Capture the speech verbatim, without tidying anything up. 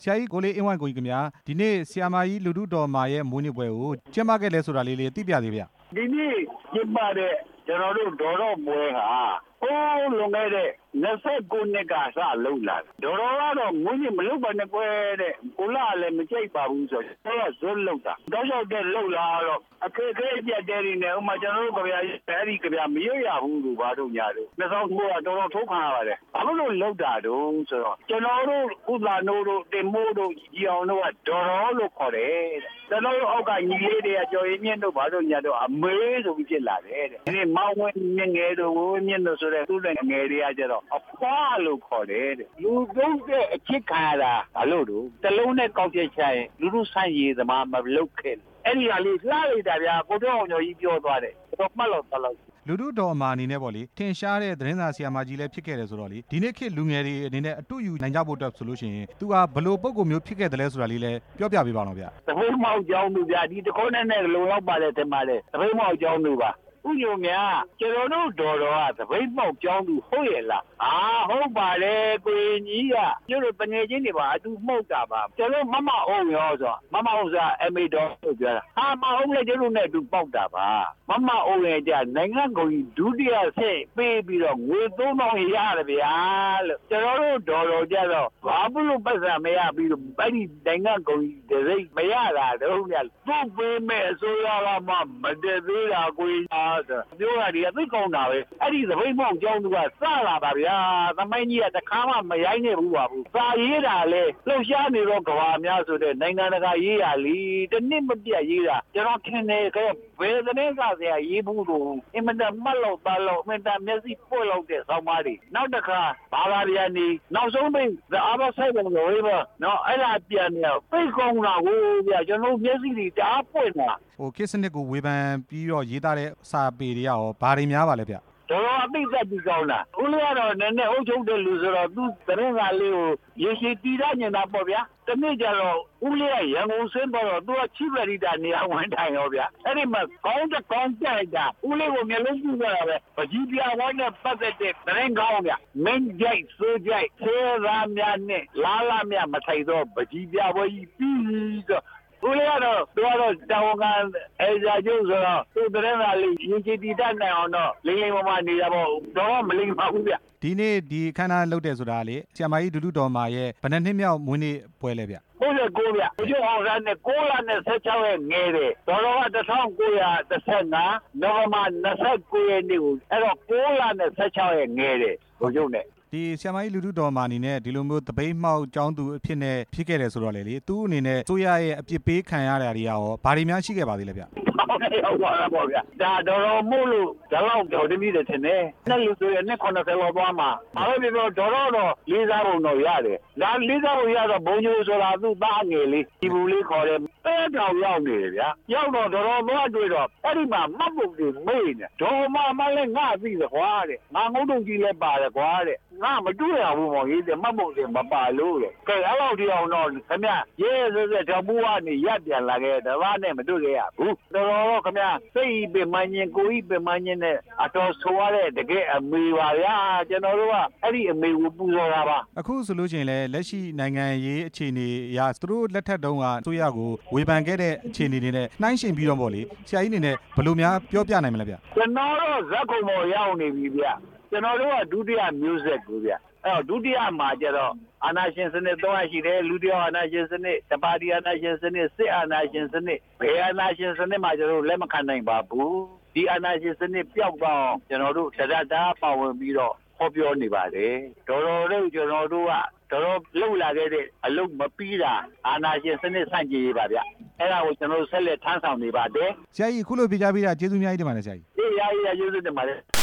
ရာကြီးကိုလေးအင်းဝိုင်းကိုကြီးခင်ဗျာဒီနေ့ဆရာမကြီးလူထုတော်မှာရဲ့မွေးနေ့ပွဲကိုကျင်းပခဲ့လဲဆိုတာလေးလေးသိပြသေးဗျဒီနေ့ကျင်းပတဲ့ကျွန်တော်တို့ဒေါ်တော်ပွဲဟာဟိုးလွန်ခဲ့တဲ့နှစ်ဆက်ကိုနှစ်ကစလုံးလာဒေါ်တော်ကတော့ငွေ့မလုပ်ပါနဲ့ကွယ်တဲ့ကိုလာလည်းမကြိုက်ပါဘူးဆိုတော့ဇွတ်လောက်တာတောက်လျှောက်တဲ့လောက်လာတော့အခက်အခဲပြတ်တဲ့နေနဲ့ဥမာကျွန်တော်တို့ကြပြအဲ့ဒီကြပြမရရဘူးလို့ဘာတို့ညာတို့နှစ်ဆောင်ကိုကတော်တော်ထုတ်ခံရပါတယ်ဘာလို့လောက်တာတုံးဆိုတော့ကျွန်တော်တို့ဥပလာနိုးတို့တင်မိုးတို့ကြီးအောင်တို့ကဒေါ်တော်လို့ခေါ်တယ်ကျွန်တော်တို့အောက်ကညီလေးတွေကကြော်ရင်းမြင့်တို့ဘာတို့ညာတို့အမေးဆိုပြီးဖြစ်လာတယ်တဲ့ဒီမောင်ဝင်းမြင့်ငယ်တို့ဝင်းမြင့်တို့ဆိုတဲ့သူ့တဲ့ငယ်တွေကကျတော့အဖွားလို့ခေါ်တယ်တဲ့လူသုံးတဲ့အချစ်ခံရတာဘာလို့တို့တလုံးနဲ့ကောက်ချက်ချရင်လူလူဆိုင်ရည်သမားမလုပ်ခဲ့အဲ့ဒီကလေးလှလိုက်တာဗျာကိုတော့အောင်ကျော်ကြီးပြောသွားတယ်တော့မှတ်လို့တော့လို့လူထုတော်အမှာအနေနဲ့ပေါ့လေထင်ရှားတဲ့သတင်းစာဆရာမကြီးလည်းဖြစ်ခဲ့တယ်ဆိုတော့လေဒီနေ့ခေတ်လူငယ်တွေအနေနဲ့အတူယူနိုင်ကြဖို့အတွက်ဆိုလို့ရှိရင်သူကဘလို့ပုံကိုမျိုးဖြစ်ခဲ့တယ်လဲဆိုတာလေးလည်းပြောပြပေးပါတော့ဗျာသဘိမောက်ကြောင်းသူဗျာဒီတခေါက်နဲ့နဲ့လုံလောက်ပါတယ်တင်ပါတယ်သဘိမောက်ကြောင်းသူပါဥညုံများကျွန်တော်တို့တော်တော်ကသပိတ်ပေါက်ကြောင်းသူဟုတ်ရဲ့လားအာဟုတ်ပါလေကိုရင်ကြီးကကျတို့တငယ်ချင်းတွေပါအတူမှုတ်တာပါကျွန်တော်မမအောင်ရောဆိုမမအောင်စားအမေတော်လို့ပြောတာဟာမအောင်လေကျတို့နဲ့အတူပေါက်တာပါမမအောင်ရဲ့ကြနိုင်ငံကုန်ကြီးဒုတိယဆက်ပေးပြီးတော့ငွေသုံးထောင်ရတယ်ဗျာလို့ကျွန်တော်တို့တော်တော်ကြတော့ဘာလို့ပတ်စံမရပြီးတော့အဲ့ဒီနိုင်ငံကုန်ကြီးတစိမ့်မရတာတော့ညသူ့ပေးမဲ့အစိုးရကမှမတည်သေးတာကိုကြီးပြောရတယ်သိကောင်းတာပဲအဲ့ဒီသပိတ်မောက်ကြောင်းသူကစလာပါဗျာသမိုင်းကြီးကတခါမှမရိုင်းနေဘူးပါဘူးစာရေးတာလေလှုပ်ရှားနေတော့ကဘာများဆိုတဲ့နိုင်ငံတကာရေးရလီတနစ်မပြတ်ရေးတာကျွန်တော်ထင်တယ်ကဲဘယ်သတင်းစာဆရာရေးဘူးလို့အင်မတန်မှတ်လို့ပါလို့အင်မတန်မျက်စိပွက်လို့တဲ့ဆောင်းပါးတွေနောက်တစ်ခါဘာသာပြန်နေနောက်ဆုံးပိတ် The Other Side of the River နော်အဲ့ဒါပြန်နေပိတ်ကောင်းတာကိုဗျာကျွန်တော်မျက်စိတွေတအားပွက်နေတာဟိုခေတ်စနစ်ကိုဝေဖန်ပြီးတော့ရေးသားတဲ့စာပေတွေကရောဘာတွေများပါလဲဗျတော်တော်အသိသက်ပြီးကောင်းတာဦးလေးကတော့နည်းနည်းအုပ်ချုပ်တဲ့လူဆိုတော့သူသတင်းစာလေးကိုရေရှည်တည်ရနေတာပေါ့ဗျာတနေ့ကျတော့ဦးလေးကရန်ကုန်ဆင်းတော့သူကချိပရိတာနေရာဝန်ထိုင်ရောဗျာအဲ့ဒီမှာကောင်းတဲ့ကောင်းကြိုက်တာဦးလေးကိုမျက်လုံးကြည့်ကြတာပဲပကြီးပြဝိုင်းနဲ့ပတ်သက်တဲ့သတင်းကောင်းဗျာမင်းကြိုက်စိုးကြိုက်ဆေးသားများနဲ့လာလာများမထိုင်တော့ပကြီးပြဝိုင်းပြီးတော့ဦးလေးကတော့သူကတော့တောင်ကန်အဲဇာကျုံဆိုတော့သူတရင်လာလေးရင်ချီတီတတ်နိုင်အောင်တော့လိမ့်လိမ့်မမနေတာပေါ့တော့မလိမ့်ပါဘူးဗျဒီနေ့ဒီခန္ဓာလှုပ်တယ်ဆိုတာလေဆရာမကြီးဒုဒုတော်မှာရဲ့ဘယ်နှစ်နှစ်မြောက်မွေးနေ့ပွဲလဲဗျဟုတ်တယ်ကိုဗျဦးကျော်အောင်ဆန်းနဲ့ကိုလာနဲ့ဆက်ချောင်းရဲ့ငယ်တယ်တော်တော်ကတစ်ထောင်ကိုရာတစ်ဆယ်ငါနိုဝင်ဘာနှစ်ဆယ့်ကိုရက်နေ့ကိုအဲ့တော့ကိုလာနဲ့ဆက်ချောင်းရဲ့ငယ်တယ်ဘုံကျုံနဲ့ဒီဆရာမကြီးလူထုတော်မှာအနေနဲ့ဒီလိုမျိုးတပိတ်မှောက်ကျောင်းသူအဖြစ်နဲ့ဖြစ်ခဲ့တယ်ဆိုတော့လေလေသူ့အနေနဲ့ဆိုရရဲ့အပြစ်ပေးခံရတာတွေရောဘာတွေများရှိခဲ့ပါသေးလဲဗျဟုတ်ကဲ့ဟုတ်ပါလားပေါ့ဗျာဒါတော်တော်မို့လို့ဒါတော့တော်တမီးတယ်ထင်တယ်နဲ့လူဆိုရနဲ့ခုနှစ်ဆယ်လောက်သွားမှာဘာလို့ဒီတော့တော်တော်တော့လေးစားဖို့တော့ရတယ်ဒါလေးစားဖို့ရတော့ဘုံညိုဆိုတာသူ့သားငယ်လေးဒီဘူးလေးခေါ်တယ်ပဲတောင်ရောက်နေတယ်ဗျာရောက်တော့တော်တော်မွားတွေ့တော့အဲ့ဒီမှာမတ်ပုတ်တွေမေးနေဒေါ်မမလည်းငါသိတယ်ကွာတဲ့ငါငုံတုံကြီးလည်းပါတယ်ကွာတဲ့ငါမတွေ့ရဘူးမောင်ကြီးတဲ့မတ်ပုတ်တွေမပါလို့တဲ့ကဲအဲ့လောက်ဒီအောင်တော့ခင်ဗျရဲရဲစက်တောင်ဘူးကနေရက်ပြန်လာခဲ့တဘာနဲ့မတွေ့ခဲ့ရဘူးတော်တော်ခင်ဗျစိတ်ပင်မင်းကိုကြီးပင်မင်းနဲ့အတော်ဆိုရတဲ့တကယ်အမေပါဗျာကျွန်တော်တို့ကအဲ့ဒီအမေကိုပူဇော်တာပါအခုဆိုလို့ရှိရင်လည်းလက်ရှိနိုင်ငံရေးအခြေအနေအရသူတို့လက်ထက်တုန်းကဆိုရကိုဝေဖန်ခဲ့တဲ့အခြေအနေတွေနဲ့နှိုင်းယှဉ်ပြီးတော့ပေါ့လေဆရာကြီးအနေနဲ့ဘယ်လိုများပြောပြနိုင်မလဲဗျကျွန်တော်တို့ဇက်ကုံပေါ်ရောက်နေပြီဗျကျွန်တော်တို့ကဒုတိယမျိုးဆက်ကိုဗျအဲ့တော့ဒုတိယမှာကျတော့အာဏာရှင်စနစ်သုံးရရှိတယ်လူတယောက်အာဏာရှင်စနစ်တပါတီအာဏာရှင်စနစ်စစ်အာဏာရှင်စနစ်ဘယ်အာဏာရှင်စနစ်မှာကျွန်တော်တို့လက်မခံနိုင်ပါဘူးဒီအာဏာရှင်စနစ်ပျောက်တော့ကျွန်တော်တို့တရတာပါဝင်ပြီးတော့ဟောပြောနေပါတယ်တော်တော်လေးကျွန်တော်တို့ကတော်တော်လှုပ်လာခဲ့တဲ့အလုပ်မပြီးတာအာဏာရှင်စနစ်ဆန့်ကျင်ရေးပါဗျအဲ့ဒါကိုကျွန်တော်တို့ဆက်လက်ထမ်းဆောင်နေပါတယ်ဆရာကြီးခုလိုပြကြပေးတာကျေးဇူးများကြီးတင်ပါတယ်ဆရာကြီးအေးရာကြီးကျေးဇူးတင်ပါတယ်